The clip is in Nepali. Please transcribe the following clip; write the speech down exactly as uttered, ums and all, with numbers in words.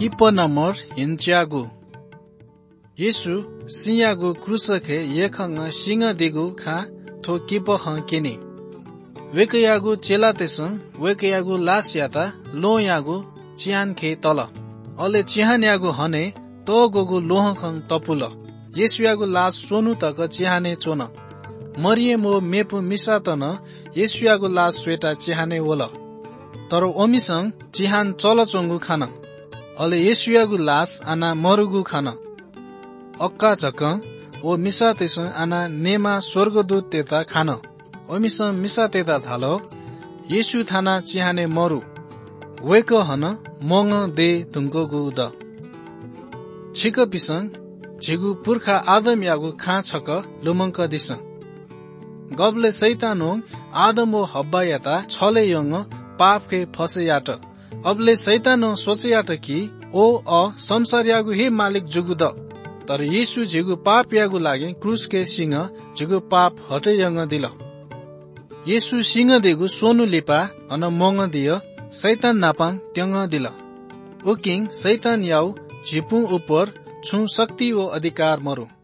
Kipa nomor hincagu. Yesu sinyagu krusake yekhanga singa digu kha tho kipa hang kini. Wekayagu chela tesung wekayagu las yata lo yagu chihan ke tala. Ole chihan yagu hane to gogu lohang khang tapula. Yesu yagu las sonu taka chihane chona. Mariemo mepu misatana Yesu yagu las sweta chihane wola. Taro omisang chihan chola chongu khana. Ole Yesu yagu las ana marugu khana. Akka chakang o misa tesung ana nema swargadut teta khana. Omisang misa teta thalo Yesu thana chihane maru. Weko hana monga de tunggogu da. Chika pisang jigu purkha Adam yagu kha chaka lumangka disang. Goble saitanong Adam o habba yata chole yong पाप के फसे याट अबले सैतान सोचे याट कि ओ अ संसार यागु हे मालिक जुगु द तर यीशु जिगु पाप यागु लागे क्रूस के सिंह जिगु पाप हटे यंग दिल यीशु सिंह देगु सोनु लिपा अन मंग दिय सैतान नापाङ त्यंग दिल ओ किंग सैतान याउ झिपु ऊपर छु शक्ति ओ अधिकार मरु